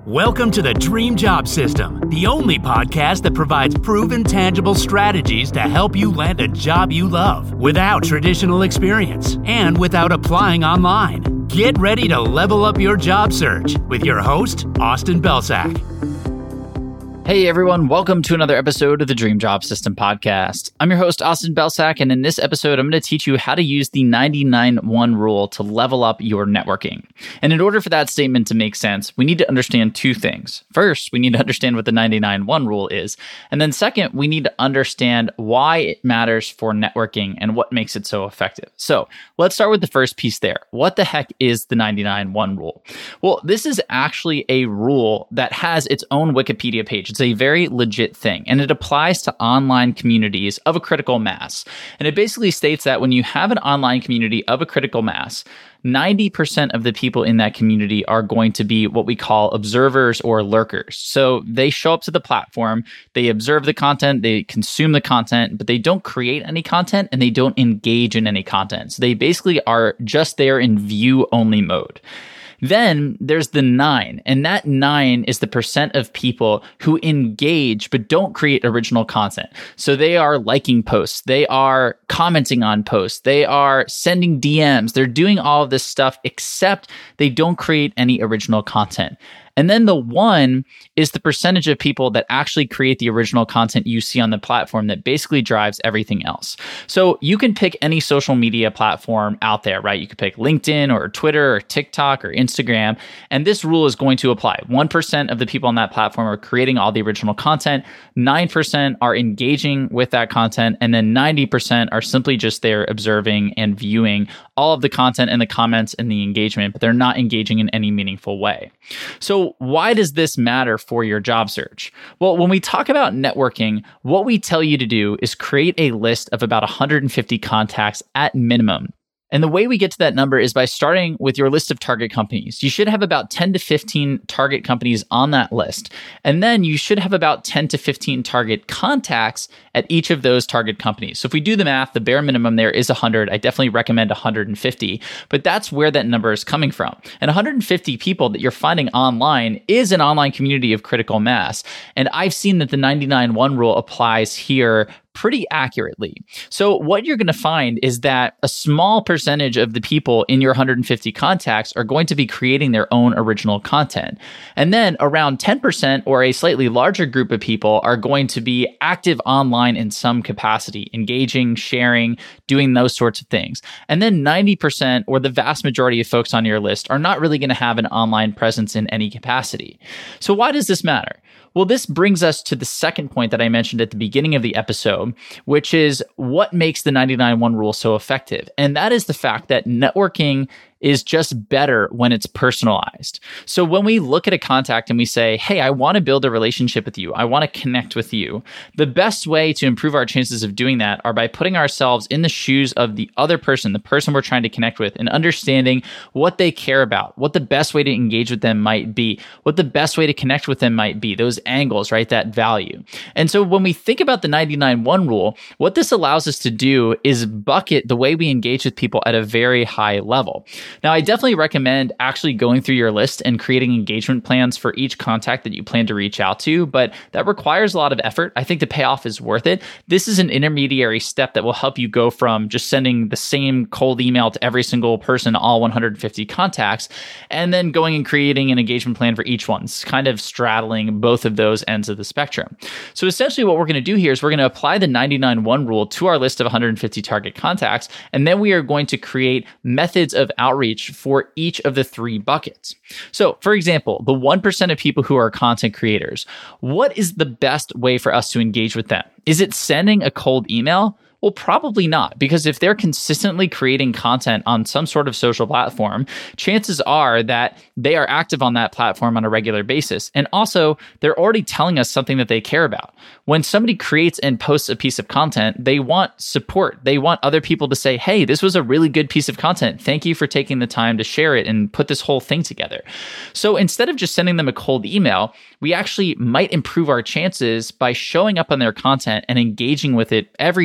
Welcome to the Dream Job System, the only podcast that provides proven, tangible strategies to help you land a job you love without traditional experience and without applying online. Get ready to level up your job search with your host, Austin Belsak. Hey everyone, welcome to another episode of the Dream Job System podcast. I'm your host, Austin Belsak, and in this episode, I'm going to teach you how to use the 99-1 rule to level up your networking. And in order for that statement to make sense, we need to understand two things. First, we need to understand what the 99-1 rule is. And then second, we need to understand why it matters for networking and what makes it so effective. So let's start with the first piece there. What the heck is the 99-1 rule? Well, this is actually a rule that has its own Wikipedia page. It's a very legit thing, and it applies to online communities of a critical mass. And it basically states that when you have an online community of a critical mass, 90% of the people in that community are going to be what we call observers or lurkers. So they show up to the platform, they observe the content, they consume the content, but they don't create any content and they don't engage in any content. So they basically are just there in view-only mode. Then there's the 9, and that 9 is the percent of people who engage but don't create original content. So they are liking posts, they are commenting on posts, they are sending DMs, they're doing all of this stuff except they don't create any original content. And then the 1 is the percentage of people that actually create the original content you see on the platform that basically drives everything else. So you can pick any social media platform out there, right? You could pick LinkedIn or Twitter or TikTok or Instagram, and this rule is going to apply. 1% of the people on that platform are creating all the original content, 9% are engaging with that content, and then 90% are simply just there observing and viewing all of the content and the comments and the engagement, but they're not engaging in any meaningful way. So why does this matter for your job search? Well, when we talk about networking, what we tell you to do is create a list of about 150 contacts at minimum. And the way we get to that number is by starting with your list of target companies. You should have about 10 to 15 target companies on that list. And then you should have about 10 to 15 target contacts at each of those target companies. So if we do the math, the bare minimum there is 100. I definitely recommend 150, but that's where that number is coming from. And 150 people that you're finding online is an online community of critical mass. And I've seen that the 99-1 rule applies here pretty accurately. So what you're going to find is that a small percentage of the people in your 150 contacts are going to be creating their own original content. And then around 10% or a slightly larger group of people are going to be active online in some capacity, engaging, sharing, doing those sorts of things. And then 90% or the vast majority of folks on your list are not really going to have an online presence in any capacity. So why does this matter? Well, this brings us to the second point that I mentioned at the beginning of the episode, which is what makes the 99-1 rule so effective. And that is the fact that networking is just better when it's personalized. So when we look at a contact and we say, hey, I want to build a relationship with you, I want to connect with you, the best way to improve our chances of doing that are by putting ourselves in the shoes of the other person, the person we're trying to connect with, and understanding what they care about, what the best way to engage with them might be, what the best way to connect with them might be, those angles, right? That value. And so when we think about the 99-1 rule, what this allows us to do is bucket the way we engage with people at a very high level. Now, I definitely recommend actually going through your list and creating engagement plans for each contact that you plan to reach out to, but that requires a lot of effort. I think the payoff is worth it. This is an intermediary step that will help you go from just sending the same cold email to every single person, all 150 contacts, and then going and creating an engagement plan for each one. It's kind of straddling both of those ends of the spectrum. So essentially what we're going to do here is we're going to apply the 99-1 rule to our list of 150 target contacts, and then we are going to create methods of outreach for each of the 3 buckets. So, for example, the 1% of people who are content creators, what is the best way for us to engage with them? Is it sending a cold email? Well, probably not, because if they're consistently creating content on some sort of social platform, chances are that they are active on that platform on a regular basis. And also, they're already telling us something that they care about. When somebody creates and posts a piece of content, they want support. They want other people to say, hey, this was a really good piece of content. Thank you for taking the time to share it and put this whole thing together. So instead of just sending them a cold email, we actually might improve our chances by showing up on their content and engaging with it every day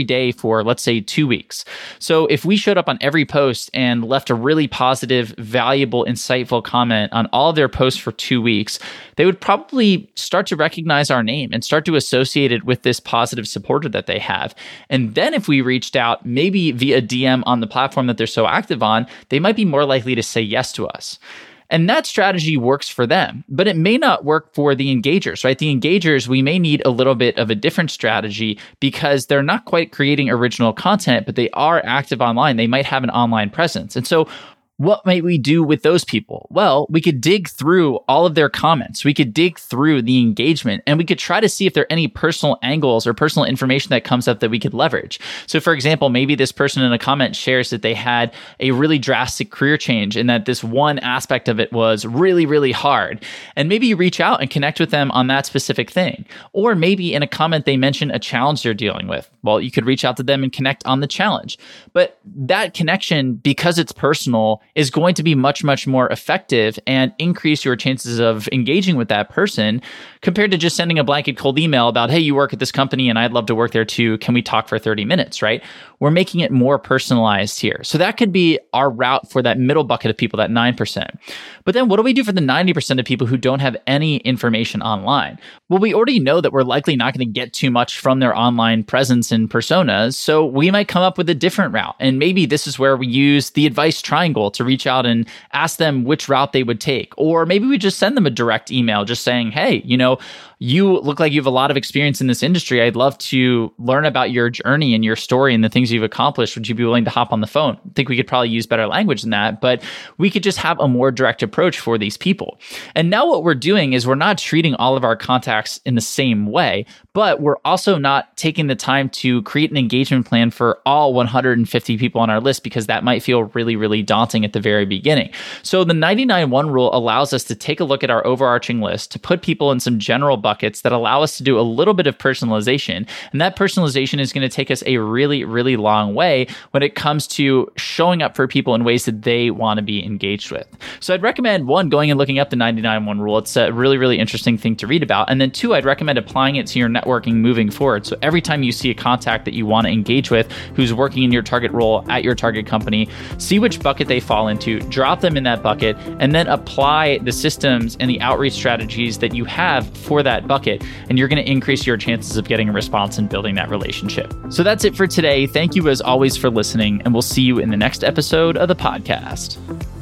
for, let's say, 2 weeks. So if we showed up on every post and left a really positive, valuable, insightful comment on all of their posts for 2 weeks, they would probably start to recognize our name and start to associate it with this positive supporter that they have. And then if we reached out, maybe via DM on the platform that they're so active on, they might be more likely to say yes to us. And that strategy works for them, but it may not work for the engagers, right? The engagers, we may need a little bit of a different strategy because they're not quite creating original content, but they are active online. They might have an online presence. And so what might we do with those people? Well, we could dig through all of their comments. We could dig through the engagement, and we could try to see if there are any personal angles or personal information that comes up that we could leverage. So for example, maybe this person in a comment shares that they had a really drastic career change and that this one aspect of it was really, really hard. And maybe you reach out and connect with them on that specific thing. Or maybe in a comment, they mention a challenge they're dealing with. Well, you could reach out to them and connect on the challenge. But that connection, because it's personal, is going to be much, much more effective and increase your chances of engaging with that person compared to just sending a blanket cold email about, hey, you work at this company and I'd love to work there too. Can we talk for 30 minutes, right? We're making it more personalized here. So that could be our route for that middle bucket of people, that 9%. But then what do we do for the 90% of people who don't have any information online? Well, we already know that we're likely not going to get too much from their online presence and personas. So we might come up with a different route. And maybe this is where we use the advice triangle to reach out and ask them which route they would take. Or maybe we just send them a direct email just saying, hey, you look like you have a lot of experience in this industry. I'd love to learn about your journey and your story and the things you've accomplished. Would you be willing to hop on the phone? I think we could probably use better language than that, but we could just have a more direct approach for these people. And now what we're doing is we're not treating all of our contacts in the same way, but we're also not taking the time to create an engagement plan for all 150 people on our list because that might feel really, really daunting at the very beginning. So the 99-1 rule allows us to take a look at our overarching list, to put people in some general buckets that allow us to do a little bit of personalization. And that personalization is going to take us a really, really long way when it comes to showing up for people in ways that they want to be engaged with. So I'd recommend, one, going and looking up the 99-1 rule. It's a really, really interesting thing to read about. And then two, I'd recommend applying it to your networking moving forward. So every time you see a contact that you want to engage with who's working in your target role at your target company, see which bucket they fall into, drop them in that bucket, and then apply the systems and the outreach strategies that you have for that bucket. And you're going to increase your chances of getting a response and building that relationship. So that's it for today. Thank you as always for listening, and we'll see you in the next episode of the podcast.